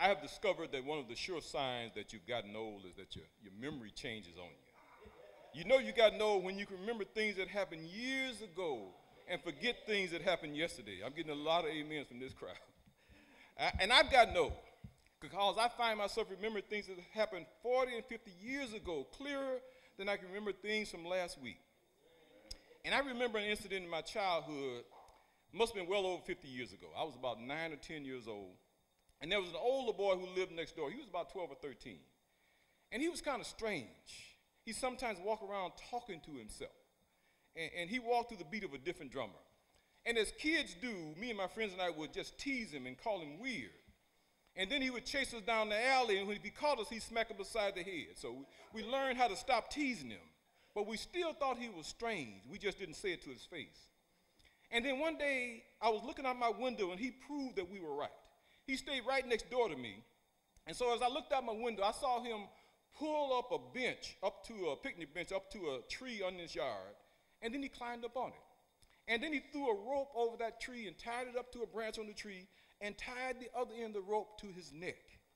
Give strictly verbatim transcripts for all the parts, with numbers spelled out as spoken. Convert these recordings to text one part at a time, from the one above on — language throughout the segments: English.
I have discovered that one of the sure signs that you've gotten old is that your, your memory changes on you. You know you gotten old when you can remember things that happened years ago and forget things that happened yesterday. I'm getting a lot of amens from this crowd. I, and I've gotten old because I find myself remembering things that happened forty and fifty years ago clearer than I can remember things from last week. And I remember an incident in my childhood, must have been well over fifty years ago. I was about nine or ten years old. And there was an older boy who lived next door. He was about twelve or thirteen. And he was kind of strange. He sometimes walked around talking to himself. And, and he walked to the beat of a different drummer. And as kids do, me and my friends and I would just tease him and call him weird. And then he would chase us down the alley, and if he caught us, he'd smack us beside the head. So we, we learned how to stop teasing him. But we still thought he was strange. We just didn't say it to his face. And then one day, I was looking out my window, and he proved that we were right. He stayed right next door to me. And so as I looked out my window, I saw him pull up a bench, up to a picnic bench, up to a tree on his yard, and then he climbed up on it. And then he threw a rope over that tree and tied it up to a branch on the tree and tied the other end of the rope to his neck.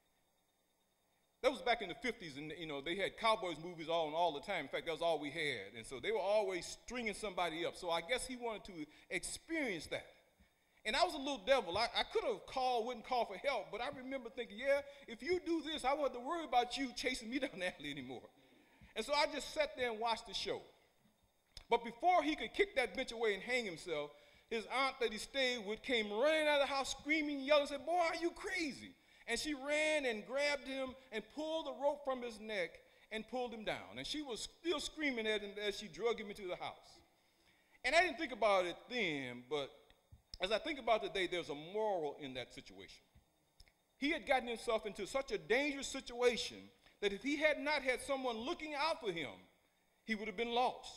That was back in the fifties, and you know, they had cowboys movies on all the time. In fact, that was all we had. And so they were always stringing somebody up. So I guess he wanted to experience that. And I was a little devil. I, I could have called, wouldn't call for help, but I remember thinking, yeah, if you do this, I won't have to worry about you chasing me down the alley anymore. And so I just sat there and watched the show. But before he could kick that bench away and hang himself, his aunt that he stayed with came running out of the house screaming, yelling, and said, boy, are you crazy? And she ran and grabbed him and pulled the rope from his neck and pulled him down. And she was still screaming at him as she drug him into the house. And I didn't think about it then, but as I think about it today, there's a moral in that situation. He had gotten himself into such a dangerous situation that if he had not had someone looking out for him, he would have been lost.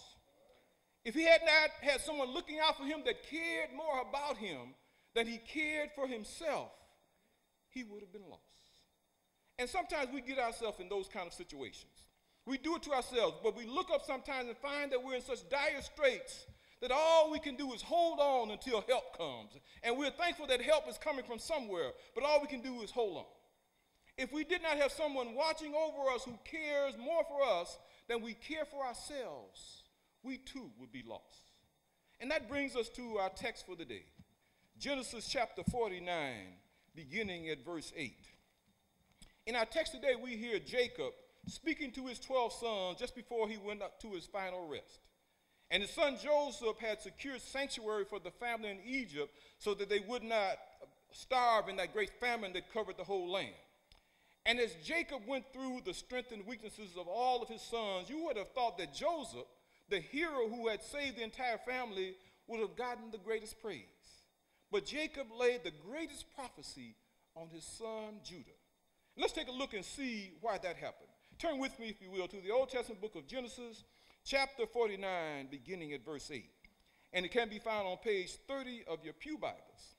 If he had not had someone looking out for him that cared more about him than he cared for himself, he would have been lost. And sometimes we get ourselves in those kind of situations. We do it to ourselves, but we look up sometimes and find that we're in such dire straits that all we can do is hold on until help comes. And we're thankful that help is coming from somewhere, but all we can do is hold on. If we did not have someone watching over us who cares more for us than we care for ourselves, we too would be lost. And that brings us to our text for the day. Genesis chapter forty-nine, beginning at verse eight. In our text today, we hear Jacob speaking to his twelve sons just before he went up to his final rest. And his son Joseph had secured sanctuary for the family in Egypt so that they would not starve in that great famine that covered the whole land. And as Jacob went through the strengths and weaknesses of all of his sons, you would have thought that Joseph, the hero who had saved the entire family, would have gotten the greatest praise. But Jacob laid the greatest prophecy on his son Judah. Let's take a look and see why that happened. Turn with me, if you will, to the Old Testament book of Genesis, chapter forty-nine, beginning at verse eight. And it can be found on page thirty of your pew Bibles.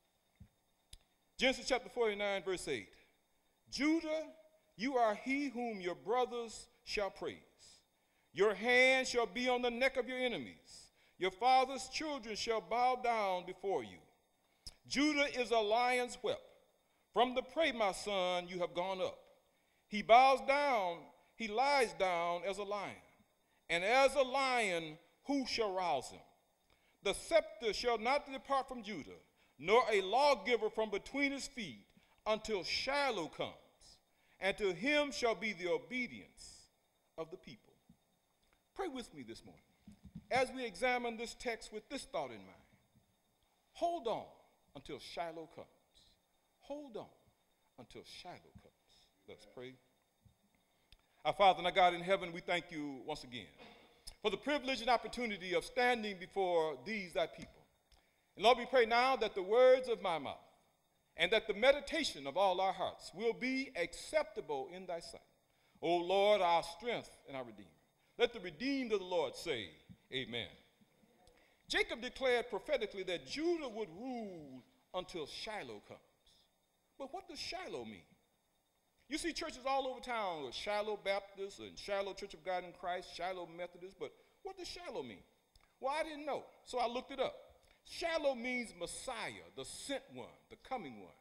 Genesis chapter forty-nine, verse eight. Judah, you are he whom your brothers shall praise. Your hand shall be on the neck of your enemies. Your father's children shall bow down before you. Judah is a lion's whelp. From the prey, my son, you have gone up. He bows down, he lies down as a lion. And as a lion, who shall rouse him? The scepter shall not depart from Judah, nor a lawgiver from between his feet, until Shiloh comes, and to him shall be the obedience of the people. Pray with me this morning as we examine this text with this thought in mind. Hold on until Shiloh comes. Hold on until Shiloh comes. Let's pray. Our Father and our God in heaven, we thank you once again for the privilege and opportunity of standing before these thy people. And Lord, we pray now that the words of my mouth and that the meditation of all our hearts will be acceptable in thy sight. O Lord, our strength and our Redeemer. Let the redeemed of the Lord say, amen. Jacob declared prophetically that Judah would rule until Shiloh comes. But what does Shiloh mean? You see churches all over town with Shiloh Baptist and Shiloh Church of God in Christ, Shiloh Methodist, but what does Shiloh mean? Well, I didn't know, so I looked it up. Shiloh means Messiah, the sent one, the coming one.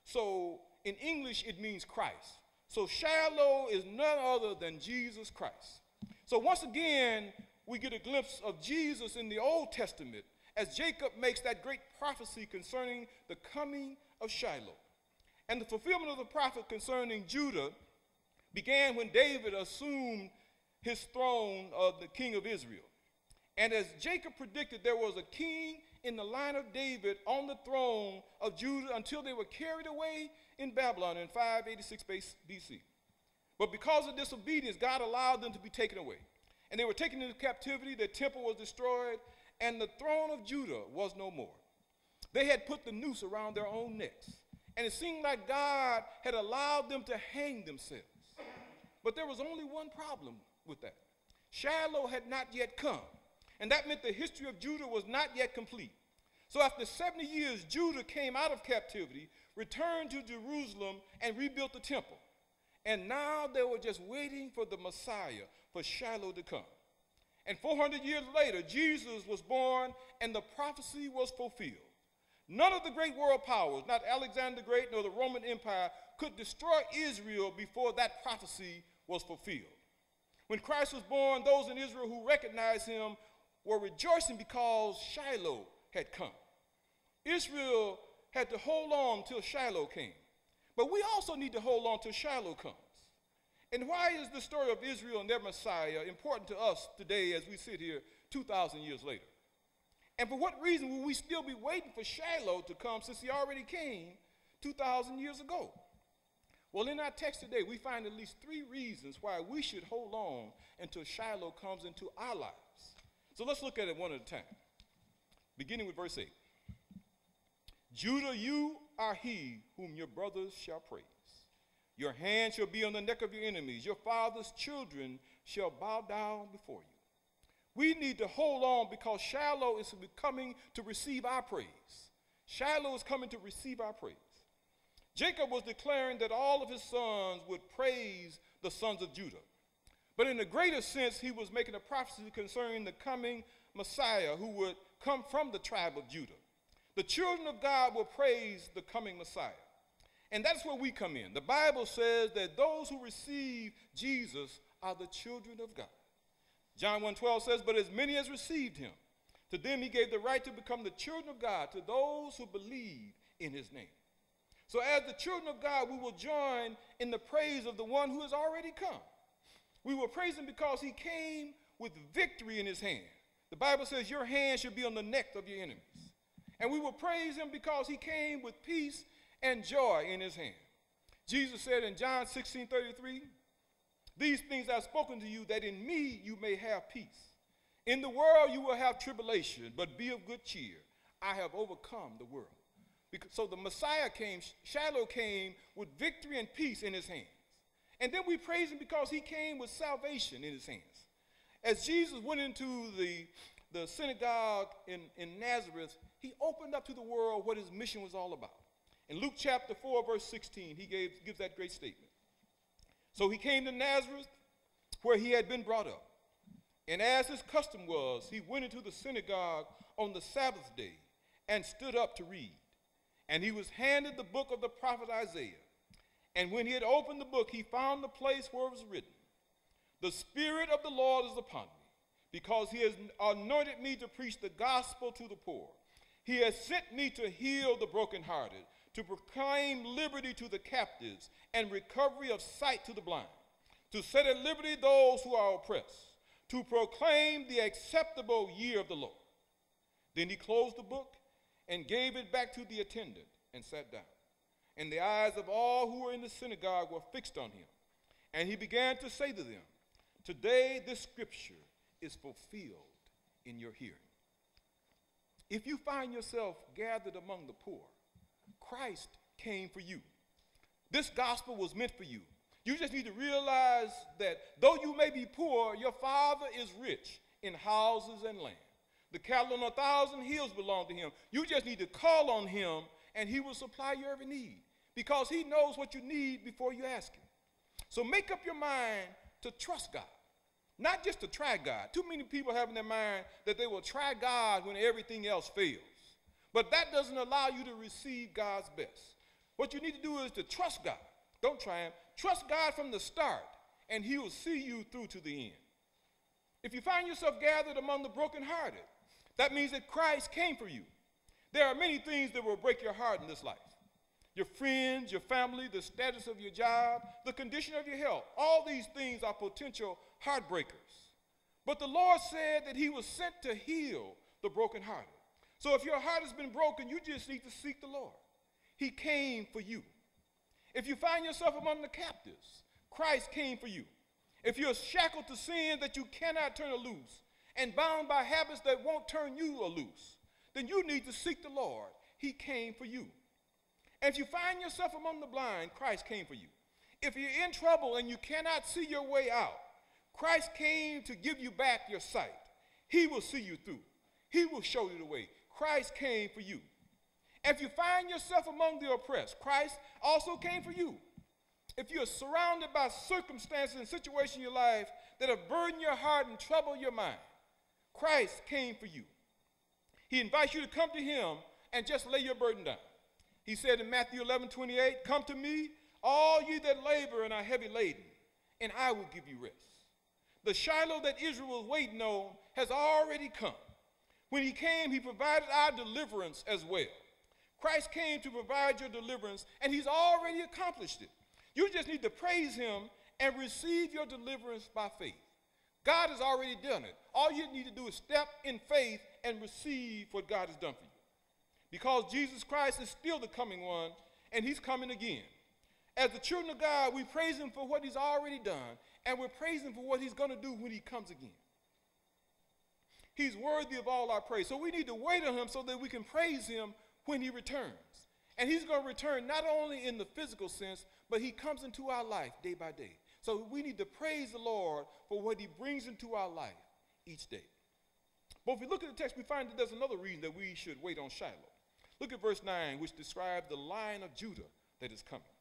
So in English, it means Christ. So Shiloh is none other than Jesus Christ. So once again, we get a glimpse of Jesus in the Old Testament as Jacob makes that great prophecy concerning the coming of Shiloh. And the fulfillment of the prophet concerning Judah began when David assumed his throne of the king of Israel. And as Jacob predicted, there was a king in the line of David on the throne of Judah until they were carried away in Babylon in five eighty-six B C. But because of disobedience, God allowed them to be taken away. And they were taken into captivity, their temple was destroyed, and the throne of Judah was no more. They had put the noose around their own necks. And it seemed like God had allowed them to hang themselves. But there was only one problem with that. Shiloh had not yet come. And that meant the history of Judah was not yet complete. So after seventy years, Judah came out of captivity, returned to Jerusalem, and rebuilt the temple. And now they were just waiting for the Messiah, for Shiloh to come. And four hundred years later, Jesus was born, and the prophecy was fulfilled. None of the great world powers, not Alexander the Great nor the Roman Empire, could destroy Israel before that prophecy was fulfilled. When Christ was born, those in Israel who recognized him were rejoicing because Shiloh had come. Israel had to hold on till Shiloh came. But we also need to hold on till Shiloh comes. And why is the story of Israel and their Messiah important to us today as we sit here two thousand years later? And for what reason will we still be waiting for Shiloh to come since he already came two thousand years ago? Well, in our text today, we find at least three reasons why we should hold on until Shiloh comes into our lives. So let's look at it one at a time, beginning with verse eight. Judah, you are he whom your brothers shall praise. Your hand shall be on the neck of your enemies. Your father's children shall bow down before you. We need to hold on because Shiloh is coming to receive our praise. Shiloh is coming to receive our praise. Jacob was declaring that all of his sons would praise the sons of Judah. But in a greater sense, he was making a prophecy concerning the coming Messiah who would come from the tribe of Judah. The children of God will praise the coming Messiah. And that's where we come in. The Bible says that those who receive Jesus are the children of God. John one twelve says, but as many as received him, to them he gave the right to become the children of God, to those who believe in his name. So as the children of God, we will join in the praise of the one who has already come. We will praise him because he came with victory in his hand. The Bible says your hand should be on the neck of your enemies. And we will praise him because he came with peace and joy in his hand. Jesus said in John sixteen thirty-three, these things I have spoken to you, that in me you may have peace. In the world you will have tribulation, but be of good cheer. I have overcome the world. Because, so the Messiah came, Shiloh came with victory and peace in his hands. And then we praise him because he came with salvation in his hands. As Jesus went into the, the synagogue in, in Nazareth, he opened up to the world what his mission was all about. In Luke chapter four, verse sixteen, he gave, gives that great statement. So he came to Nazareth, where he had been brought up. And as his custom was, he went into the synagogue on the Sabbath day and stood up to read. And he was handed the book of the prophet Isaiah. And when he had opened the book, he found the place where it was written, the Spirit of the Lord is upon me, because he has anointed me to preach the gospel to the poor. He has sent me to heal the brokenhearted, to proclaim liberty to the captives and recovery of sight to the blind, to set at liberty those who are oppressed, to proclaim the acceptable year of the Lord. Then he closed the book and gave it back to the attendant and sat down. And the eyes of all who were in the synagogue were fixed on him. And he began to say to them, today this scripture is fulfilled in your hearing. If you find yourself gathered among the poor, Christ came for you. This gospel was meant for you. You just need to realize that though you may be poor, your Father is rich in houses and land. The cattle on a thousand hills belong to him. You just need to call on him, and he will supply your every need, because he knows what you need before you ask him. So make up your mind to trust God, not just to try God. Too many people have in their mind that they will try God when everything else fails. But that doesn't allow you to receive God's best. What you need to do is to trust God. Don't try him. Trust God from the start, and he will see you through to the end. If you find yourself gathered among the brokenhearted, that means that Christ came for you. There are many things that will break your heart in this life. Your friends, your family, the status of your job, the condition of your health. All these things are potential heartbreakers. But the Lord said that he was sent to heal the brokenhearted. So if your heart has been broken, you just need to seek the Lord. He came for you. If you find yourself among the captives, Christ came for you. If you're shackled to sin that you cannot turn loose and bound by habits that won't turn you loose, then you need to seek the Lord. He came for you. And if you find yourself among the blind, Christ came for you. If you're in trouble and you cannot see your way out, Christ came to give you back your sight. He will see you through. He will show you the way. Christ came for you. And if you find yourself among the oppressed, Christ also came for you. If you're surrounded by circumstances and situations in your life that have burdened your heart and troubled your mind, Christ came for you. He invites you to come to him and just lay your burden down. He said in Matthew eleven twenty-eight, "Come to me, all ye that labor and are heavy laden, and I will give you rest." The Shiloh that Israel was waiting on has already come. When he came, he provided our deliverance as well. Christ came to provide your deliverance, and he's already accomplished it. You just need to praise him and receive your deliverance by faith. God has already done it. All you need to do is step in faith and receive what God has done for you. Because Jesus Christ is still the coming one, and he's coming again. As the children of God, we praise him for what he's already done, and we're praising him for what he's going to do when he comes again. He's worthy of all our praise. So we need to wait on him so that we can praise him when he returns. And he's going to return not only in the physical sense, but he comes into our life day by day. So we need to praise the Lord for what he brings into our life each day. But if we look at the text, we find that there's another reason that we should wait on Shiloh. Look at verse nine, which describes the Lion of Judah that is coming.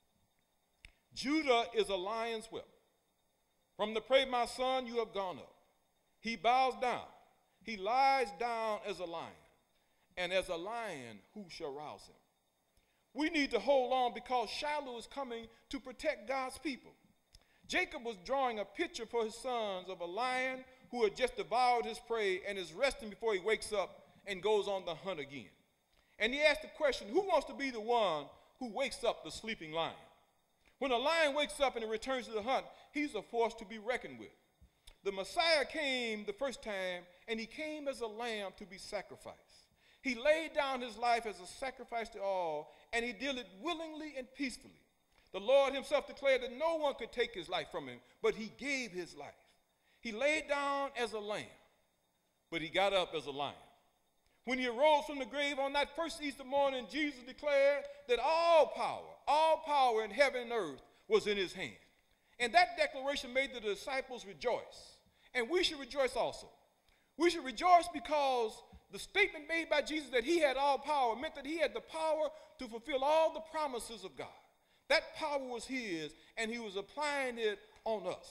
Judah is a lion's whelp. From the prey, my son, you have gone up. He bows down. He lies down as a lion. And as a lion, who shall rouse him? We need to hold on because Shiloh is coming to protect God's people. Jacob was drawing a picture for his sons of a lion who had just devoured his prey and is resting before he wakes up and goes on the hunt again. And he asked the question, who wants to be the one who wakes up the sleeping lion? When a lion wakes up and returns to the hunt, he's a force to be reckoned with. The Messiah came the first time, and he came as a lamb to be sacrificed. He laid down his life as a sacrifice to all, and he did it willingly and peacefully. The Lord himself declared that no one could take his life from him, but he gave his life. He laid down as a lamb, but he got up as a lion. When he arose from the grave on that first Easter morning, Jesus declared that all power, all power in heaven and earth was in his hand. And that declaration made the disciples rejoice. And we should rejoice also. We should rejoice because the statement made by Jesus that he had all power meant that he had the power to fulfill all the promises of God. That power was his, and he was applying it on us.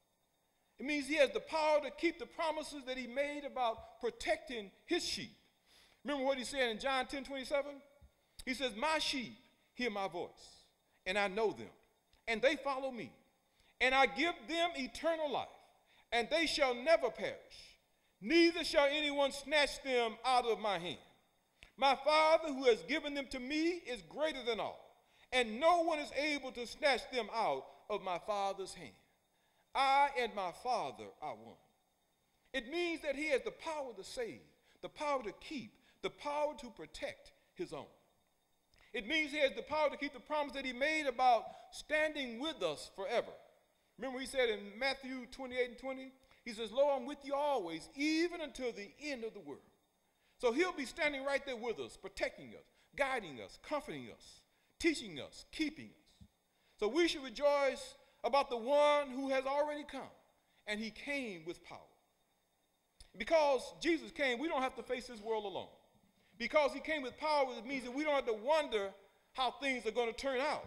It means he has the power to keep the promises that he made about protecting his sheep. Remember what he said in John ten twenty-seven? He says, my sheep hear my voice, and I know them, and they follow me. And I give them eternal life, and they shall never perish. Neither shall anyone snatch them out of my hand. My Father who has given them to me is greater than all, and no one is able to snatch them out of my Father's hand. I and my Father are one. It means that he has the power to save, the power to keep, the power to protect his own. It means he has the power to keep the promise that he made about standing with us forever. Remember he said in Matthew twenty-eight and twenty, he says, lo, I'm with you always, even until the end of the world. So he'll be standing right there with us, protecting us, guiding us, comforting us, teaching us, keeping us. So we should rejoice about the one who has already come, and he came with power. Because Jesus came, we don't have to face this world alone. Because he came with power, it means that we don't have to wonder how things are going to turn out.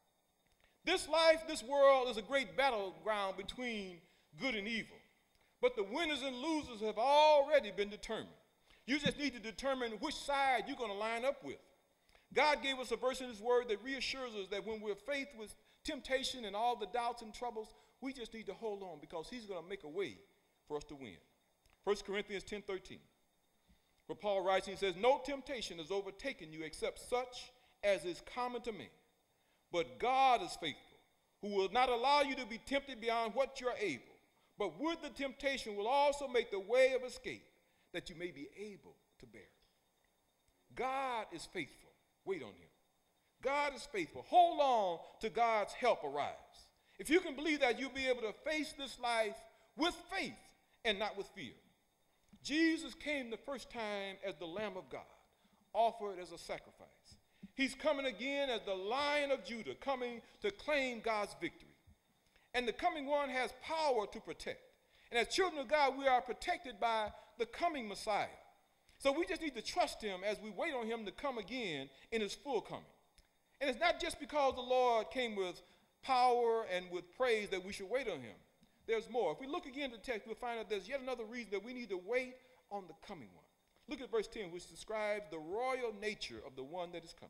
This life, this world is a great battleground between good and evil. But the winners and losers have already been determined. You just need to determine which side you're going to line up with. God gave us a verse in his word that reassures us that when we're faced with temptation and all the doubts and troubles, we just need to hold on because he's going to make a way for us to win. First Corinthians ten thirteen. Where Paul writes, he says, no temptation has overtaken you except such as is common to man. But God is faithful, who will not allow you to be tempted beyond what you are able, but with the temptation will also make the way of escape, that you may be able to bear it. God is faithful. Wait on him. God is faithful. Hold on to God's help arrives. If you can believe that, you'll be able to face this life with faith and not with fear. Jesus came the first time as the Lamb of God, offered as a sacrifice. He's coming again as the Lion of Judah, coming to claim God's victory. And the coming one has power to protect. And as children of God, we are protected by the coming Messiah. So we just need to trust him as we wait on him to come again in his full coming. And it's not just because the Lord came with power and with praise that we should wait on him. There's more. If we look again at the text, we'll find out there's yet another reason that we need to wait on the coming one. Look at verse ten, which describes the royal nature of the one that is coming.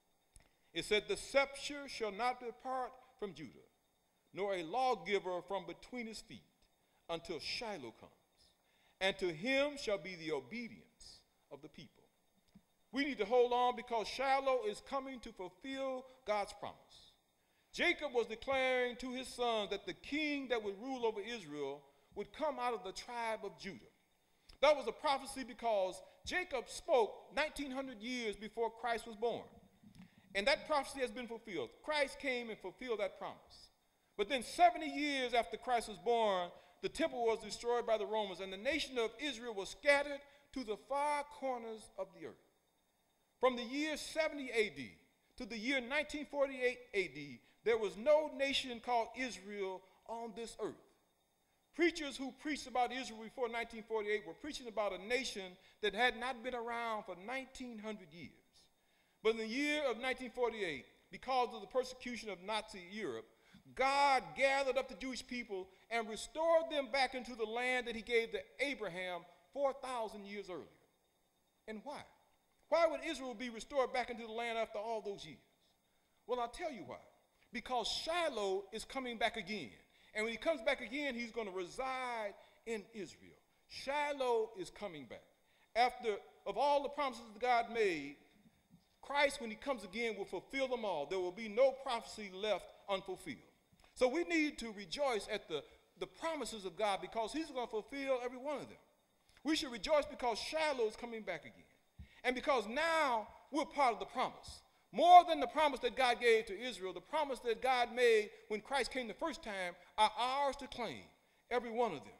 It said, the scepter shall not depart from Judah, nor a lawgiver from between his feet, until Shiloh comes. And to him shall be the obedience of the people. We need to hold on because Shiloh is coming to fulfill God's promise. Jacob was declaring to his sons that the king that would rule over Israel would come out of the tribe of Judah. That was a prophecy because Jacob spoke nineteen hundred years before Christ was born. And that prophecy has been fulfilled. Christ came and fulfilled that promise. But then seventy years after Christ was born, the temple was destroyed by the Romans, and the nation of Israel was scattered to the far corners of the earth. From the year seventy A D to the year nineteen forty-eight A D, there was no nation called Israel on this earth. Preachers who preached about Israel before nineteen forty-eight were preaching about a nation that had not been around for nineteen hundred years. But in the year of nineteen forty-eight, because of the persecution of Nazi Europe, God gathered up the Jewish people and restored them back into the land that he gave to Abraham four thousand years earlier. And why? Why would Israel be restored back into the land after all those years? Well, I'll tell you why. Because Shiloh is coming back again. And when he comes back again, he's going to reside in Israel. Shiloh is coming back. After, of all the promises that God made, Christ, when he comes again, will fulfill them all. There will be no prophecy left unfulfilled. So we need to rejoice at the, the promises of God because he's going to fulfill every one of them. We should rejoice because Shiloh is coming back again. And because now we're part of the promise. More than the promise that God gave to Israel, the promise that God made when Christ came the first time are ours to claim, every one of them.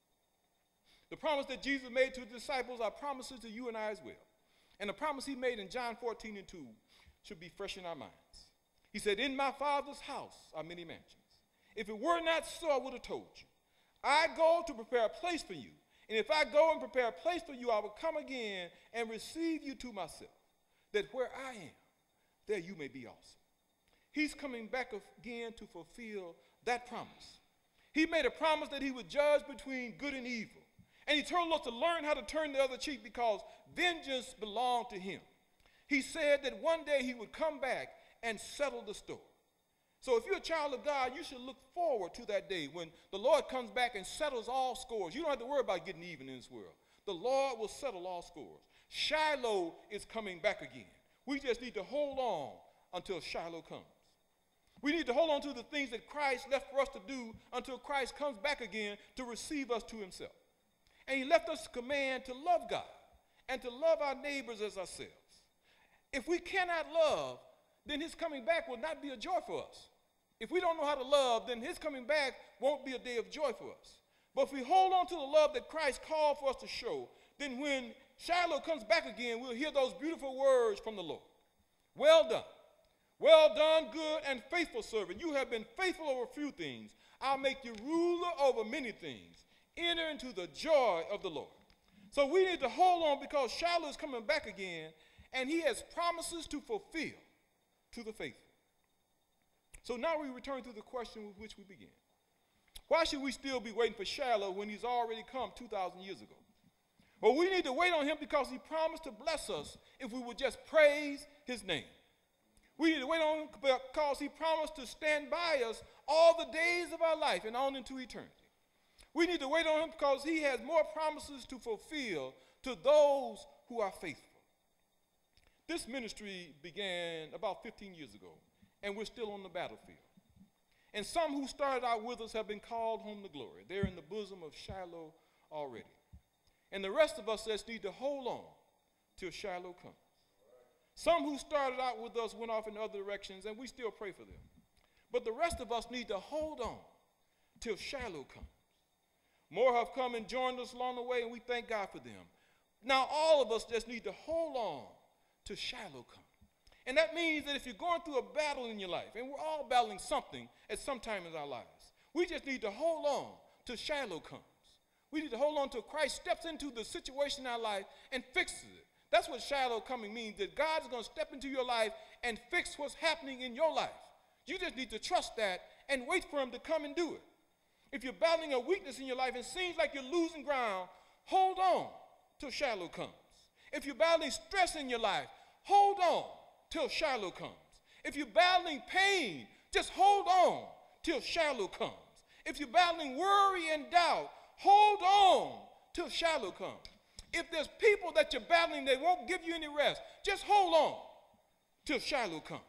The promise that Jesus made to his disciples are promises to you and I as well. And the promise he made in John fourteen and two should be fresh in our minds. He said, in my Father's house are many mansions. If it were not so, I would have told you. I go to prepare a place for you. And if I go and prepare a place for you, I will come again and receive you to myself, that where I am, there you may be also. He's coming back again to fulfill that promise. He made a promise that he would judge between good and evil. And he told us to learn how to turn the other cheek because vengeance belonged to him. He said that one day he would come back and settle the story. So if you're a child of God, you should look forward to that day when the Lord comes back and settles all scores. You don't have to worry about getting even in this world. The Lord will settle all scores. Shiloh is coming back again. We just need to hold on until Shiloh comes. We need to hold on to the things that Christ left for us to do until Christ comes back again to receive us to himself. And he left us a command to love God and to love our neighbors as ourselves. If we cannot love, then his coming back will not be a joy for us. If we don't know how to love, then his coming back won't be a day of joy for us. But if we hold on to the love that Christ called for us to show, then when Shiloh comes back again, we'll hear those beautiful words from the Lord. Well done. Well done, good and faithful servant. You have been faithful over a few things. I'll make you ruler over many things. Enter into the joy of the Lord. So we need to hold on because Shiloh is coming back again, and he has promises to fulfill to the faithful. So now we return to the question with which we began. Why should we still be waiting for Shiloh when he's already come two thousand years ago? But we need to wait on him because he promised to bless us if we would just praise his name. We need to wait on him because he promised to stand by us all the days of our life and on into eternity. We need to wait on him because he has more promises to fulfill to those who are faithful. This ministry began about fifteen years ago, and we're still on the battlefield. And some who started out with us have been called home to glory. They're in the bosom of Shiloh already. And the rest of us just need to hold on till Shiloh comes. Some who started out with us went off in other directions, and we still pray for them. But the rest of us need to hold on till Shiloh comes. More have come and joined us along the way, and we thank God for them. Now all of us just need to hold on till Shiloh comes. And that means that if you're going through a battle in your life, and we're all battling something at some time in our lives, we just need to hold on till Shiloh comes. We need to hold on till Christ steps into the situation in our life and fixes it. That's what Shiloh coming means, that God is going to step into your life and fix what's happening in your life. You just need to trust that and wait for him to come and do it. If you're battling a weakness in your life and it seems like you're losing ground, hold on till Shiloh comes. If you're battling stress in your life, hold on till Shiloh comes. If you're battling pain, just hold on till Shiloh comes. If you're battling worry and doubt, hold on till Shiloh comes. If there's people that you're battling that won't give you any rest, just hold on till Shiloh comes.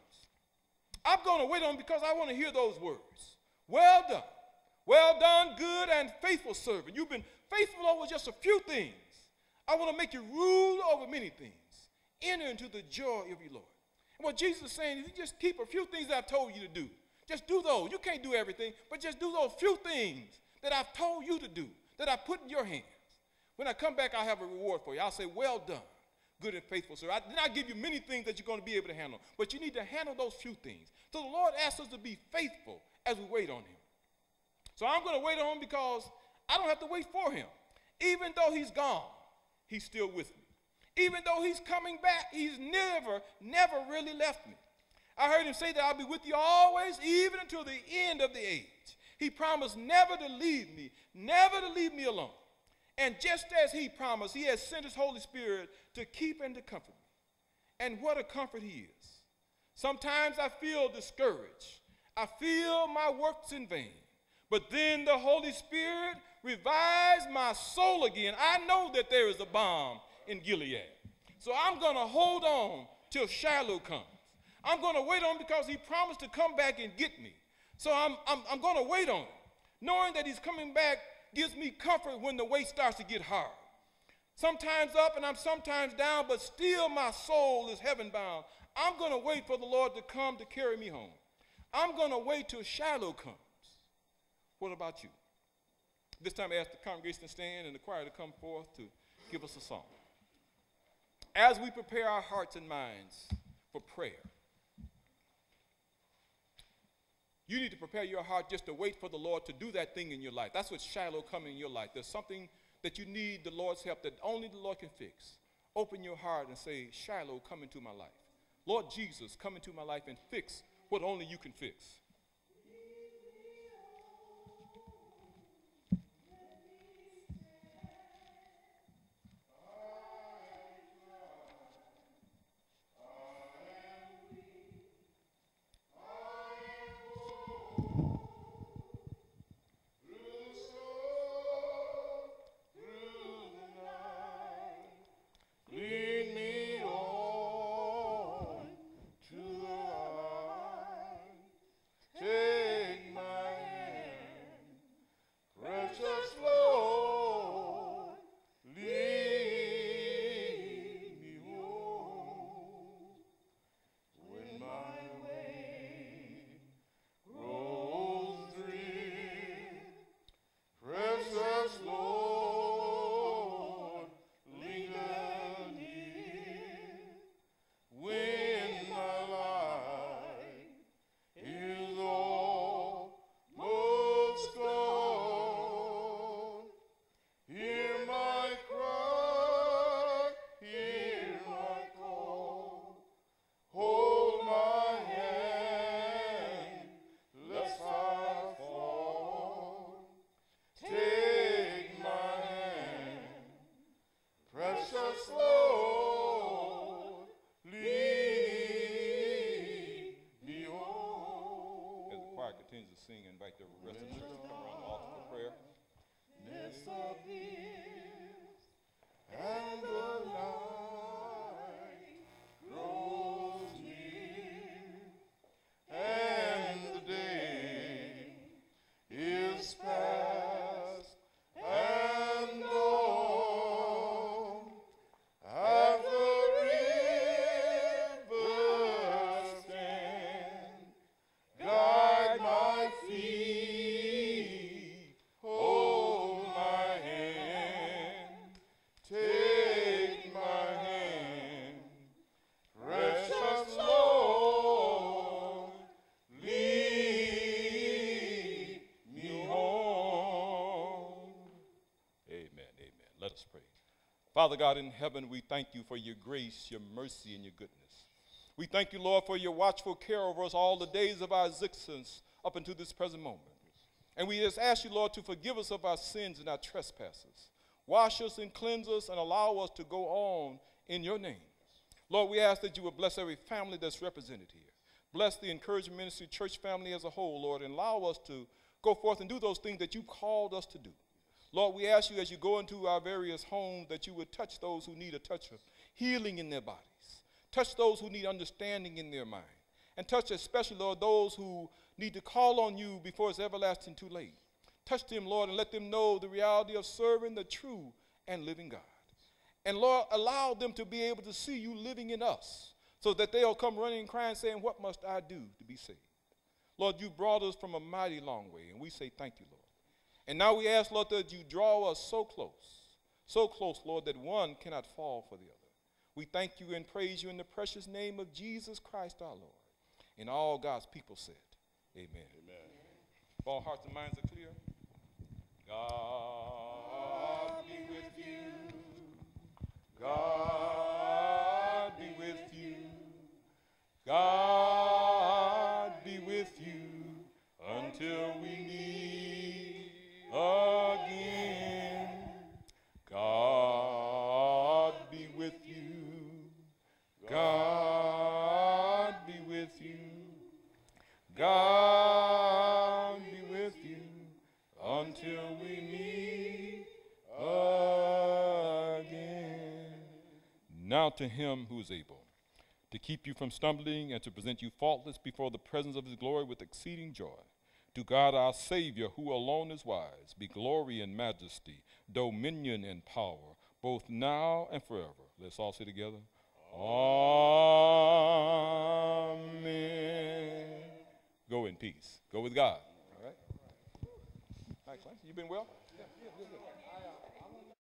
I'm going to wait on because I want to hear those words. Well done. Well done, good and faithful servant. You've been faithful over just a few things. I want to make you rule over many things. Enter into the joy of your Lord. And what Jesus is saying is you just keep a few things that I've told you to do. Just do those. You can't do everything, but just do those few things that I've told you to do, that I put in your hands. When I come back, I'll have a reward for you. I'll say, well done, good and faithful servant. Then I'll give you many things that you're going to be able to handle, but you need to handle those few things. So the Lord asks us to be faithful as we wait on him. So I'm going to wait on him because I don't have to wait for him. Even though he's gone, he's still with me. Even though he's coming back, he's never, never really left me. I heard him say that I'll be with you always, even until the end of the age. He promised never to leave me, never to leave me alone. And just as he promised, he has sent his Holy Spirit to keep and to comfort me. And what a comfort he is. Sometimes I feel discouraged. I feel my work's in vain. But then the Holy Spirit revives my soul again. I know that there is a balm in Gilead. So I'm going to hold on till Shiloh comes. I'm going to wait on him because he promised to come back and get me. So I'm, I'm, I'm going to wait on him. Knowing that he's coming back gives me comfort when the weight starts to get hard. Sometimes up and I'm sometimes down, but still my soul is heaven bound. I'm going to wait for the Lord to come to carry me home. I'm going to wait till Shiloh comes. What about you? This time I ask the congregation to stand and the choir to come forth to give us a song. As we prepare our hearts and minds for prayer, you need to prepare your heart just to wait for the Lord to do that thing in your life. That's what Shiloh coming in your life. There's something that you need the Lord's help that only the Lord can fix. Open your heart and say, Shiloh, come into my life. Lord Jesus, come into my life and fix what only you can fix. begins to sing, invite the rest of the church to come around the altar for prayer. And the night grows near, and the day is past and gone, and the rivers stand, guide my feet, hold my hand, take my hand, precious Lord, lead me home. Amen, amen. Let us pray. Father God in heaven, we thank you for your grace, your mercy, and your goodness. We thank you, Lord, for your watchful care over us all the days of our existence up until this present moment. And we just ask you, Lord, to forgive us of our sins and our trespasses. Wash us and cleanse us and allow us to go on in your name. Lord, we ask that you would bless every family that's represented here. Bless the Encouragement Ministry church family as a whole, Lord, and allow us to go forth and do those things that you called us to do. Lord, we ask you as you go into our various homes that you would touch those who need a touch of healing in their bodies. Touch those who need understanding in their mind. And touch especially, Lord, those who need to call on you before it's everlasting too late. Touch them, Lord, and let them know the reality of serving the true and living God. And Lord, allow them to be able to see you living in us so that they'll come running and crying saying, what must I do to be saved? Lord, you brought us from a mighty long way, and we say thank you, Lord. And now we ask, Lord, that you draw us so close, so close, Lord, that one cannot fall for the other. We thank you and praise you in the precious name of Jesus Christ our Lord. And all God's people said, amen. Amen. If all hearts and minds are clear, God be with you. God be with you. God be with you until we meet again. God be with you. God be with you. God be with you until we meet again. Now to him who is able to keep you from stumbling and to present you faultless before the presence of his glory with exceeding joy. To God our Savior, who alone is wise, be glory and majesty, dominion and power, both now and forever. Let's all say together. Amen. Go in peace. Go with God. All right. All right, Clarence, you been well? Yeah, yeah, good, good.